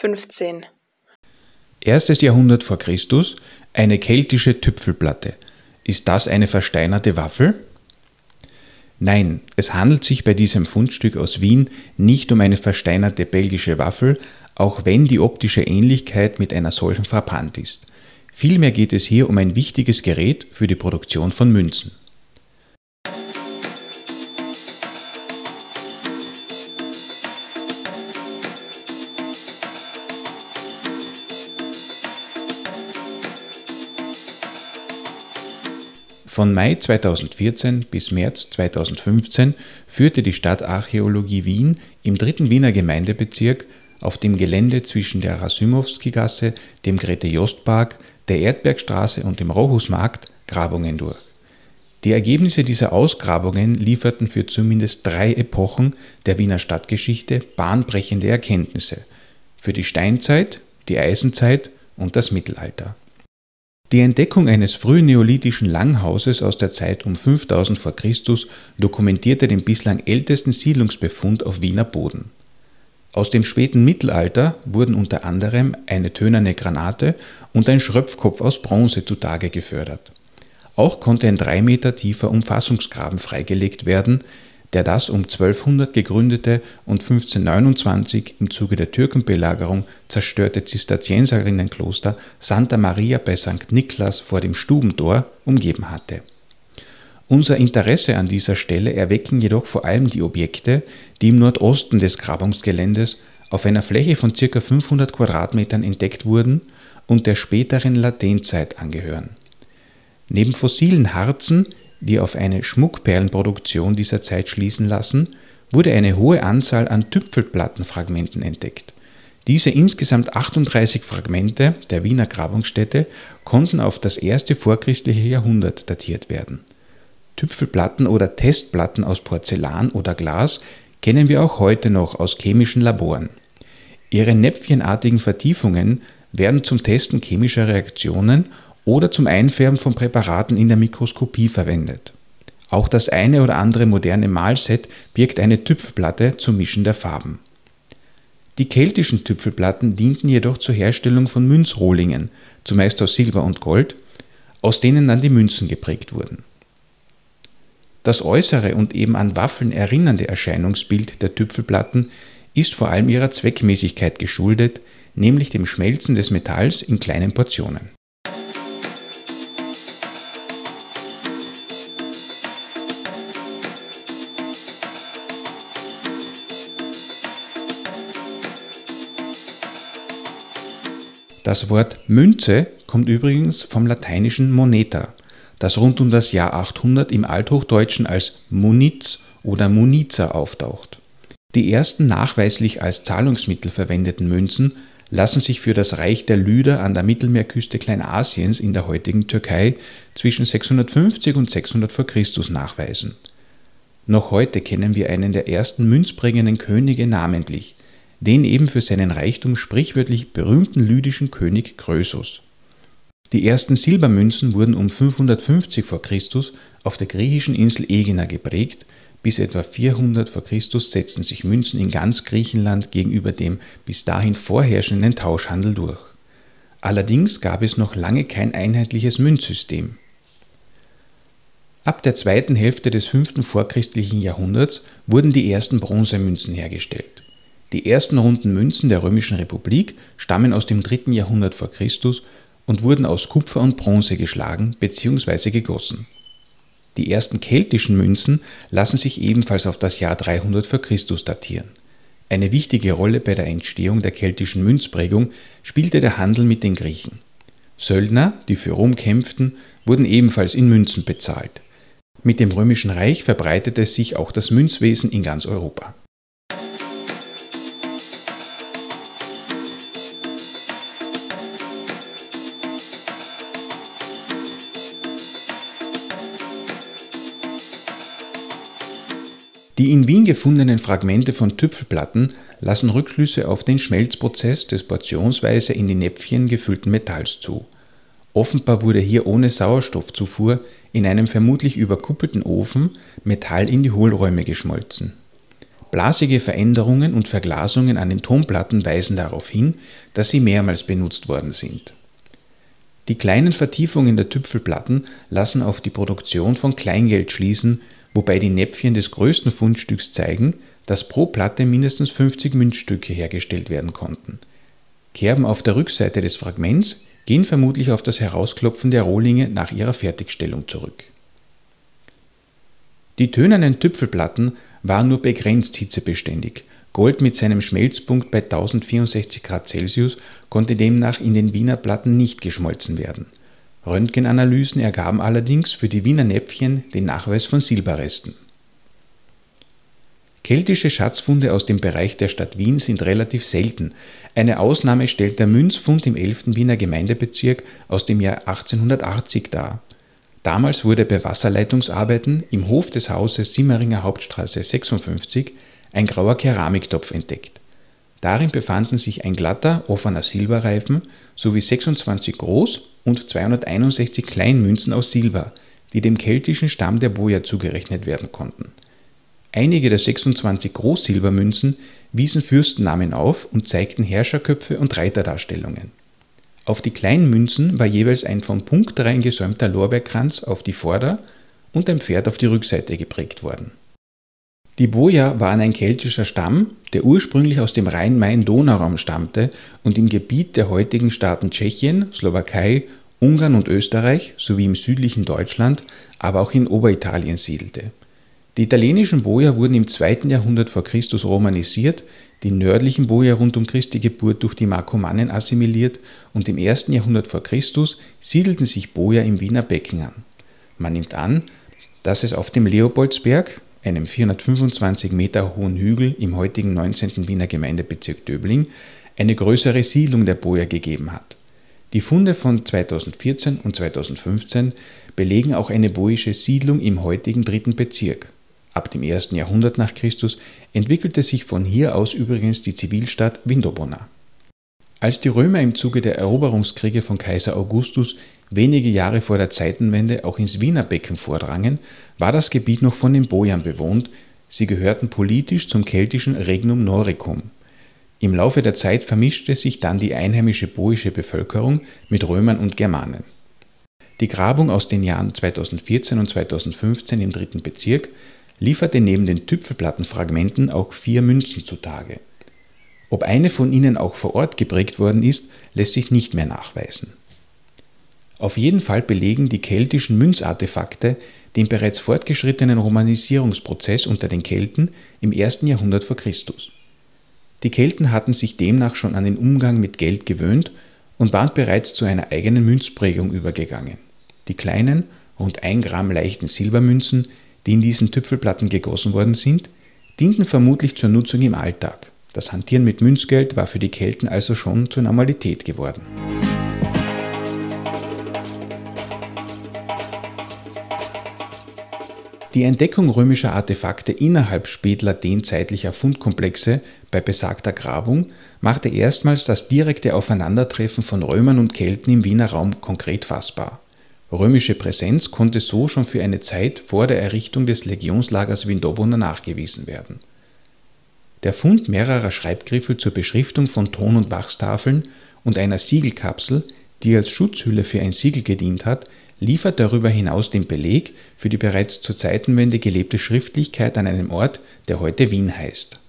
15. 1. Jahrhundert vor Christus, eine keltische Tüpfelplatte. Ist das eine versteinerte Waffel? Nein, es handelt sich bei diesem Fundstück aus Wien nicht um eine versteinerte belgische Waffel, auch wenn die optische Ähnlichkeit mit einer solchen frappant ist. Vielmehr geht es hier um ein wichtiges Gerät für die Produktion von Münzen. Von Mai 2014 bis März 2015 führte die Stadtarchäologie Wien im 3. Wiener Gemeindebezirk auf dem Gelände zwischen der Rasymowski-Gasse, dem Grete-Jost-Park, der Erdbergstraße und dem Rochusmarkt Grabungen durch. Die Ergebnisse dieser Ausgrabungen lieferten für zumindest 3 Epochen der Wiener Stadtgeschichte bahnbrechende Erkenntnisse: für die Steinzeit, die Eisenzeit und das Mittelalter. Die Entdeckung eines frühneolithischen Langhauses aus der Zeit um 5000 v. Chr. dokumentierte den bislang ältesten Siedlungsbefund auf Wiener Boden. Aus dem späten Mittelalter wurden unter anderem eine tönerne Granate und ein Schröpfkopf aus Bronze zutage gefördert. Auch konnte ein 3 Meter tiefer Umfassungsgraben freigelegt werden, der das um 1200 gegründete und 1529 im Zuge der Türkenbelagerung zerstörte Zisterzienserinnenkloster Santa Maria bei St. Niklas vor dem Stubentor umgeben hatte. Unser Interesse an dieser Stelle erwecken jedoch vor allem die Objekte, die im Nordosten des Grabungsgeländes auf einer Fläche von ca. 500 Quadratmetern entdeckt wurden und der späteren Latènezeit angehören. Neben fossilen Harzen, die auf eine Schmuckperlenproduktion dieser Zeit schließen lassen, wurde eine hohe Anzahl an Tüpfelplattenfragmenten entdeckt. Diese insgesamt 38 Fragmente der Wiener Grabungsstätte konnten auf das erste vorchristliche Jahrhundert datiert werden. Tüpfelplatten oder Testplatten aus Porzellan oder Glas kennen wir auch heute noch aus chemischen Laboren. Ihre näpfchenartigen Vertiefungen werden zum Testen chemischer Reaktionen oder zum Einfärben von Präparaten in der Mikroskopie verwendet. Auch das eine oder andere moderne Malset birgt eine Tüpfelplatte zum Mischen der Farben. Die keltischen Tüpfelplatten dienten jedoch zur Herstellung von Münzrohlingen, zumeist aus Silber und Gold, aus denen dann die Münzen geprägt wurden. Das äußere und eben an Waffeln erinnernde Erscheinungsbild der Tüpfelplatten ist vor allem ihrer Zweckmäßigkeit geschuldet, nämlich dem Schmelzen des Metalls in kleinen Portionen. Das Wort Münze kommt übrigens vom lateinischen moneta, das rund um das Jahr 800 im Althochdeutschen als muniz oder muniza auftaucht. Die ersten nachweislich als Zahlungsmittel verwendeten Münzen lassen sich für das Reich der Lyder an der Mittelmeerküste Kleinasiens in der heutigen Türkei zwischen 650 und 600 v. Chr. nachweisen. Noch heute kennen wir einen der ersten münzprägenden Könige namentlich, den eben für seinen Reichtum sprichwörtlich berühmten lydischen König Krösus. Die ersten Silbermünzen wurden um 550 v. Chr. Auf der griechischen Insel Ägina geprägt, bis etwa 400 v. Chr. setzten sich Münzen in ganz Griechenland gegenüber dem bis dahin vorherrschenden Tauschhandel durch. Allerdings gab es noch lange kein einheitliches Münzsystem. Ab der zweiten Hälfte des 5. vorchristlichen Jahrhunderts wurden die ersten Bronzemünzen hergestellt. Die ersten runden Münzen der Römischen Republik stammen aus dem 3. Jahrhundert v. Chr. Und wurden aus Kupfer und Bronze geschlagen bzw. gegossen. Die ersten keltischen Münzen lassen sich ebenfalls auf das Jahr 300 v. Chr. datieren. Eine wichtige Rolle bei der Entstehung der keltischen Münzprägung spielte der Handel mit den Griechen. Söldner, die für Rom kämpften, wurden ebenfalls in Münzen bezahlt. Mit dem Römischen Reich verbreitete sich auch das Münzwesen in ganz Europa. Die in Wien gefundenen Fragmente von Tüpfelplatten lassen Rückschlüsse auf den Schmelzprozess des portionsweise in die Näpfchen gefüllten Metalls zu. Offenbar wurde hier ohne Sauerstoffzufuhr in einem vermutlich überkuppelten Ofen Metall in die Hohlräume geschmolzen. Blasige Veränderungen und Verglasungen an den Tonplatten weisen darauf hin, dass sie mehrmals benutzt worden sind. Die kleinen Vertiefungen der Tüpfelplatten lassen auf die Produktion von Kleingeld schließen, wobei die Näpfchen des größten Fundstücks zeigen, dass pro Platte mindestens 50 Münzstücke hergestellt werden konnten. Kerben auf der Rückseite des Fragments gehen vermutlich auf das Herausklopfen der Rohlinge nach ihrer Fertigstellung zurück. Die tönernen Tüpfelplatten waren nur begrenzt hitzebeständig. Gold mit seinem Schmelzpunkt bei 1064 Grad Celsius konnte demnach in den Wiener Platten nicht geschmolzen werden. Röntgenanalysen ergaben allerdings für die Wiener Näpfchen den Nachweis von Silberresten. Keltische Schatzfunde aus dem Bereich der Stadt Wien sind relativ selten. Eine Ausnahme stellt der Münzfund im 11. Wiener Gemeindebezirk aus dem Jahr 1880 dar. Damals wurde bei Wasserleitungsarbeiten im Hof des Hauses Simmeringer Hauptstraße 56 ein grauer Keramiktopf entdeckt. Darin befanden sich ein glatter, offener Silberreifen sowie 26 Groß- und 261 Kleinmünzen aus Silber, die dem keltischen Stamm der Boier zugerechnet werden konnten. Einige der 26 Großsilbermünzen wiesen Fürstennamen auf und zeigten Herrscherköpfe und Reiterdarstellungen. Auf die Kleinmünzen war jeweils ein von Punktreihen gesäumter Lorbeerkranz auf die Vorder- und ein Pferd auf die Rückseite geprägt worden. Die Boier waren ein keltischer Stamm, der ursprünglich aus dem Rhein-Main-Donau-Raum stammte und im Gebiet der heutigen Staaten Tschechien, Slowakei, Ungarn und Österreich sowie im südlichen Deutschland, aber auch in Oberitalien siedelte. Die italienischen Boier wurden im 2. Jahrhundert v. Chr. romanisiert, die nördlichen Boier rund um Christi Geburt durch die Markomannen assimiliert und im 1. Jahrhundert v. Chr. siedelten sich Boier im Wiener Becken an. Man nimmt an, dass es auf dem Leopoldsberg, einem 425 Meter hohen Hügel im heutigen 19. Wiener Gemeindebezirk Döbling, eine größere Siedlung der Boier gegeben hat. Die Funde von 2014 und 2015 belegen auch eine boische Siedlung im heutigen 3. Bezirk. Ab dem 1. Jahrhundert nach Christus entwickelte sich von hier aus übrigens die Zivilstadt Vindobona. Als die Römer im Zuge der Eroberungskriege von Kaiser Augustus wenige Jahre vor der Zeitenwende auch ins Wiener Becken vordrangen, war das Gebiet noch von den Boiern bewohnt, sie gehörten politisch zum keltischen Regnum Noricum. Im Laufe der Zeit vermischte sich dann die einheimische boische Bevölkerung mit Römern und Germanen. Die Grabung aus den Jahren 2014 und 2015 im 3. Bezirk lieferte neben den Tüpfelplattenfragmenten auch 4 Münzen zutage. Ob eine von ihnen auch vor Ort geprägt worden ist, lässt sich nicht mehr nachweisen. Auf jeden Fall belegen die keltischen Münzartefakte den bereits fortgeschrittenen Romanisierungsprozess unter den Kelten im 1. Jahrhundert v. Chr. Die Kelten hatten sich demnach schon an den Umgang mit Geld gewöhnt und waren bereits zu einer eigenen Münzprägung übergegangen. Die kleinen, rund 1 Gramm leichten Silbermünzen, die in diesen Tüpfelplatten gegossen worden sind, dienten vermutlich zur Nutzung im Alltag. Das Hantieren mit Münzgeld war für die Kelten also schon zur Normalität geworden. Die Entdeckung römischer Artefakte innerhalb spätlatenzeitlicher Fundkomplexe bei besagter Grabung machte erstmals das direkte Aufeinandertreffen von Römern und Kelten im Wiener Raum konkret fassbar. Römische Präsenz konnte so schon für eine Zeit vor der Errichtung des Legionslagers Vindobona nachgewiesen werden. Der Fund mehrerer Schreibgriffel zur Beschriftung von Ton- und Wachstafeln und einer Siegelkapsel, die als Schutzhülle für ein Siegel gedient hat, liefert darüber hinaus den Beleg für die bereits zur Zeitenwende gelebte Schriftlichkeit an einem Ort, der heute Wien heißt.